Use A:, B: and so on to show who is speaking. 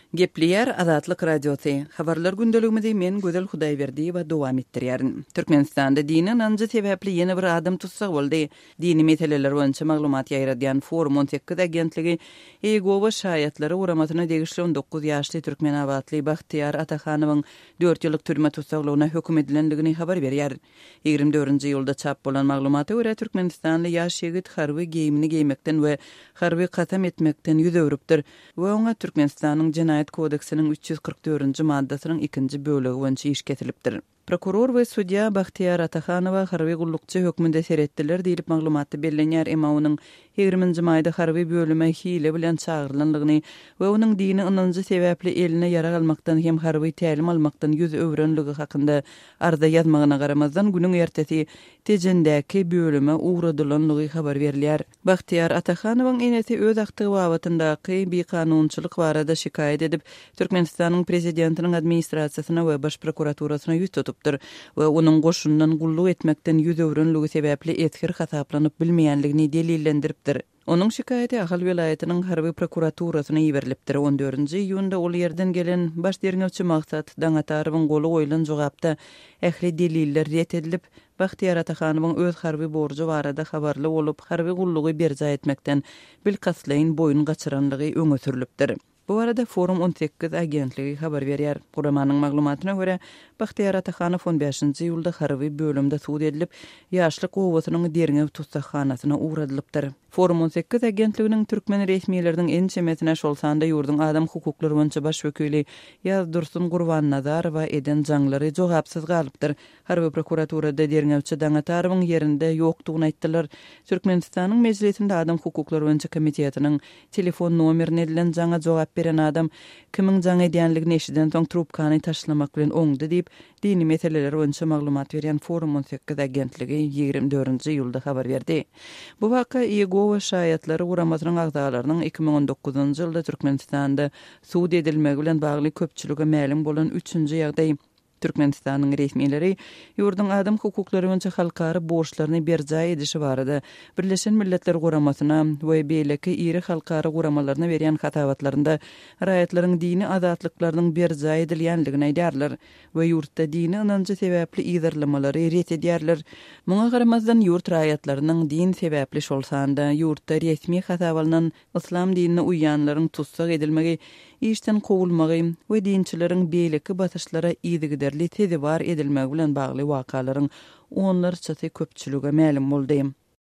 A: Gepleyer Azatlyk Radiosu. Habarlar gündeligimizde men Gözel Hudaýberdi we dowam etdirýärin. Türkmenistanda dini nanjy sebäpli ýene bir adam tutsak boldy. Dini meseleler boýunça maglumat ýaýradýan Forum 18 agentligi Egowa şaýatlary uramatyna degişli 19 ýaşly türkmen awatly Bahtyar Atahanowyň 4 ýyllyk türme tutsaklygyna hökm edilendigini habar berýär. 24-nji ýylda çap bolan maglumata görä Türkmenistanly ýaş ýigit harby giyimini giymekden we harby katam etmekden ýüz öwrüpdir we oňa Türkmenistanyň Jinayet kodeksiniň 344-nji maddasynyň 2-nji bölegi boýunça iş getirilipdir. Prokuror we sudya Bahtyar Atahanowa harby gullukçy hökmünde seretdiler diýilip maglumaty bellenýär, emma onuň 20-nji maýda harby bölüme hile bilen çağırylanyny we onuň dini ynanjy sebäpli eline ýara almakdan hem harby tälim almakdan ýüz öwrenligi hakynda arda ýazmagyna garamazdan günüň ertesi tejendäki bölüme uğradylanlygy habar berilýär. Bahtyar Atahanowyň enesi öz aktygy wagtyndaky bir kanunçylyk barada şikayet edip Türkmenistanyň prezidentiniň administrasiýasyna we baş prokuraturasyna ýüz tutupdyr we onuň goşundan gulluk etmekden ýüz öwrenligi sebäpli etkir hasaplanyp bilmeýänligini delillendiripdir. Onun şikayeti Ahal vilayatynyň harby prokuraturasyna ýeberilipdir. 14-nji ýunda ol ýerden gelen baş derňewçi maksat Daňatarowyň goly goýulan jogapda ähli deliller ret edilip, Bahtyar Atahanowyň öz harby borjy barada habarly bolup, harby gullugy berja etmekden bilkaslyň boyun gaçyranlygy öňe sürilipdir. Bu arada Forum 18 agentligi habar berýär. Guramanyň maglumatyna görä, Bahtyar Atahanow 15-nji ýylda harby bölümde suud edilip, ýaşlyk owasynyň derňew tutsakhanasyna uğradylypdyr. Forum 18 agentliginiň türkmen resmiýetleriniň en çemetine şolsanda ýurdun adam hukuklary boýunça baş wekili Ýaz Dursun Gurbannazarowa eden jaňlary jogapsyz galypdyr. Harby prokuraturada derňewçi Daňatarowyň ýerinde ýokdugyny aýtdylar. Türkmenistanyň meclisinde adam hukuklary boýunça komitetining telefon nomerini edilen jaňa jogap beren adam kimiň jaň edýänligini eşiden soň trubkany taşlamak bilen oňdy diýip dini meseleler boýunça maglumat berýän Forum 18 agentligi 24-nji ýylda habar berdi. Bu waka Egowa şaýatlary uramatynyň agdalarynyň 2019-njy ýylda Türkmenistanda suud edilmegi bilen bagly köpçülüge ma'lum bolan 3-nji ýagdaý. Türkmenistanyň resmiýetleri ýurdun adam hukuklary boýunça halkary borçlaryny berja edişi barada Birleşen Milletler Guramasyna we beýleki iri halkary guramalaryna berýän hatawatlarynda raýatlaryň dini azatlyklarynyň berja edilýänligini aýdýarlar we ýurtda dini ynanjy sebäpli ýygyrlamalary ret edýärler. Muňa garamazdan ýurt raýatlarynyň din sebäpli şolsanda ýurtda resmi hatawalynan islam dinine uýanlaryň tutsak edilmegi, işten gowulmagy we dinçileriň beýleki batyşlara ýygyderli tezi bar edilmegi bilen bagly wakalaryň onlar çaty köpçülüge ma'lum boldy.